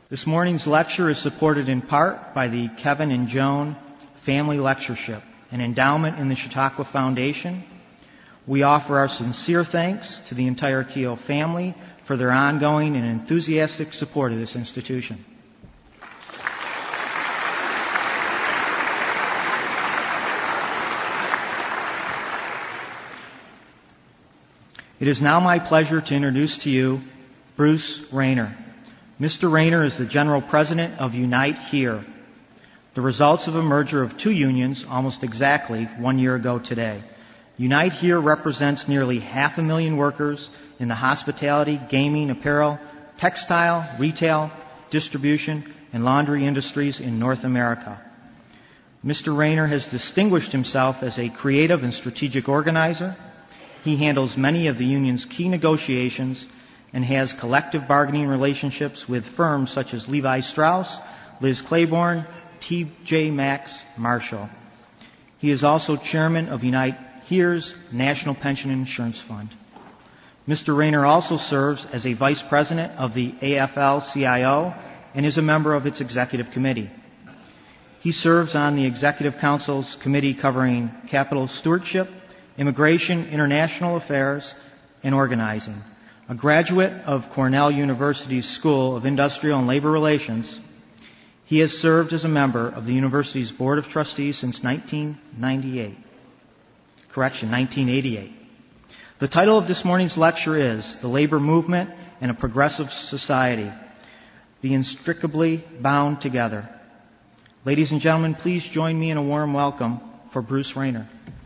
This morning's lecture is supported in part by the Kevin and Joan Family Lectureship, an endowment in the Chautauqua Foundation. We offer our sincere thanks to the entire Keough family for their ongoing and enthusiastic support of this institution. It is now my pleasure to introduce to you Bruce Rayner. Mr. Rayner is the General President of Unite Here, the results of a merger of two unions almost exactly 1 year ago today. Unite Here represents nearly 500,000 workers in the hospitality, gaming, apparel, textile, retail, distribution, and laundry industries in North America. Mr. Rayner has distinguished himself as a creative and strategic organizer. He handles many of the union's key negotiations and has collective bargaining relationships with firms such as Levi Strauss, Liz Claiborne, T.J. Maxx, Marshall. He is also chairman of Unite Here's National Pension Insurance Fund. Mr. Rayner also serves as a vice president of the AFL-CIO and is a member of its executive committee. He serves on the Executive Council's committee covering capital stewardship, immigration, international affairs, and organizing. A graduate of Cornell University's School of Industrial and Labor Relations, he has served as a member of the university's Board of Trustees since 1988. The title of this morning's lecture is The Labor Movement and a Progressive Society, the Inextricably Bound Together. Ladies and gentlemen, please join me in a warm welcome for Bruce Rayner.